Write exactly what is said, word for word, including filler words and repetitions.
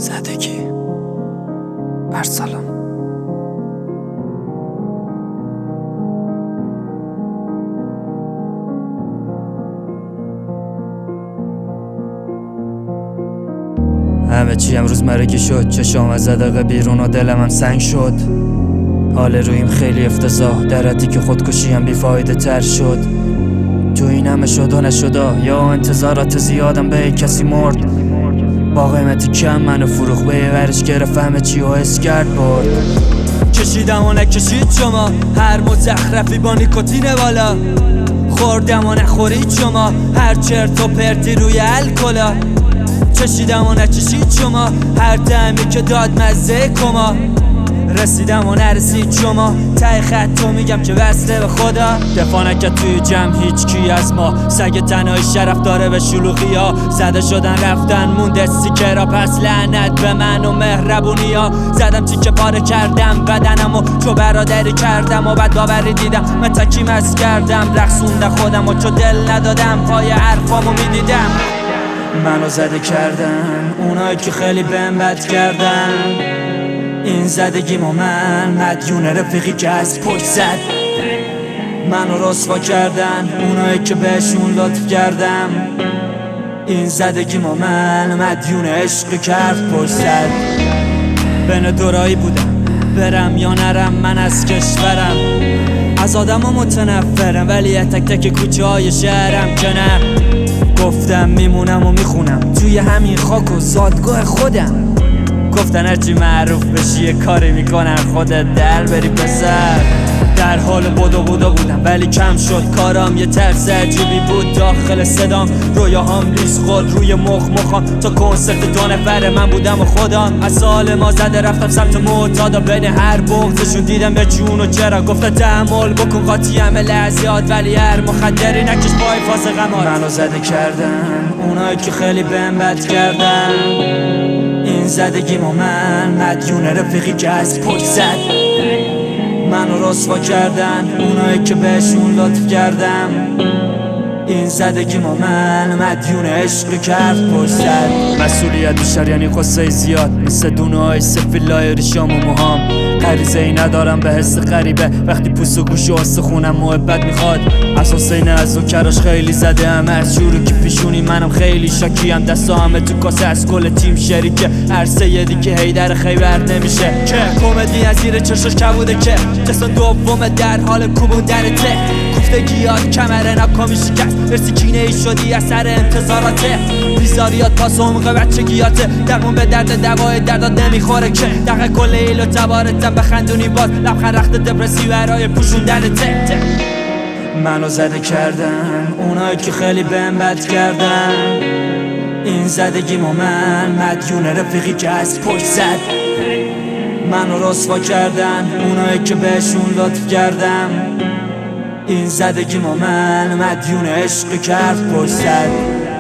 زدگی ارسلان. همه چی امروز مرگی شد، چشام از زدقه بیرون و دلم هم سنگ شد. حال رویم خیلی افتضاح، در حدی که خودکشی هم بیفایده تر شد. تو این همه شد و نشدا یا انتظارات زیادم به کسی مرد. با قیمتی کم منو فروخ به ورش گرفت، همه چی و حس کرد برد. کشیدم و نکشید شما، هر مزخرفی با نیکوتین بالا. خوردم و نخورید شما، هر چرت و پرتی روی الکلا. کشیدم و نکشید شما، هر دمی که داد مزه کما. رسیدم و نرسید شما، ته خط رو میگم که وصله به خدا. دفاع نکرد توی جمع هیچ کی از ما، سگ تنهای شرف داره به شلوغی ها. زده شدن رفتن مونده سیکرا، پس لعنت به من و مهربونی ها. زدم چی که پاره کردم بدنم و چو برادری کردم و بعد باوری دیدم من تکی مست کردم. رقصونده خودم و چو دل ندادم پای حرفامو میدیدم. منو زده کردن اونایی که خیلی بهم بد کردن. این زدگیمو من مدیون رفیقی که از پشت زد. منو رسوا کردن اونایی که بهشون لطف کردم. این زدگیمو من مدیون عشقی که حرف پشت زد. بین دورایی بودم برم یا نرم، من از کشورم از آدم ها متنفرم، ولی تک تک کوچه های شهرم که نه. گفتم میمونم و میخونم توی همین خاک و زادگاه خودم. گفتن هرچی معروف بشی یه کاری میکنن خودت در بری پسر. در حال بودو بودو بودم ولی کم شد کارم، یه ترس عجیبی بود داخل صدام. رویاهام لیز خود روی مخ مخام، تا کنسرت دو نفره من بودم و خودم. از سال ما زده رفتم سمت معتادا، بین هر بغضشون دیدم یه جون و چرا. گفتن تحمل بکن قاطی همه لحظات، ولی هر مخدری نکش پای فاز غمات. منو زده کردن اونایی که خیلی بهم بد کردن. این زدگیمو من مدیون رفیقی که از پشت زد. منو رسوا کردن اونایی که بهشون لطف کردم. این زدگیمو من مدیون عشقی که حرف پشت زد. مسئولیت بیشتر یعنی قصه زیاد، مثل دونه های سفیلای ریشام و موهام. غریزه ای ندارم به حس غریبه، وقتی پوست و گوش و استخونم محبت میخواد. از حسین از و کراش خیلی زده همه از شروع که پیشونی منم خیلی شاکیم. دستا همه تو کاسه از کل تیم شریکه، عرصه یه دیگه هیدر خیبر نمیشه. که کمدی از زیر چشاش کبوده که جسم دومه در حال کوبوندن ته. کوفتگیات کمره ناکامی شکست، برسی کینه ای شدی اثر انتظاراته. بیزاریات پاس عمق بچگیاته، درمون به درد دوای دردات نمیخوره که. دقیقه کل ایل و تبارتم بخندونی باز، لبخند رخت دپرسی برای پوشوندن ته. منو زده کردن اونایی که خیلی بهم بد کردن. این زدگیمو من مدیون رفیقی که از پشت زد. منو رسوا کردن اونایی که بهشون لطف کردم. این زدگیمو من مدیون عشقی که حرف پشت زد.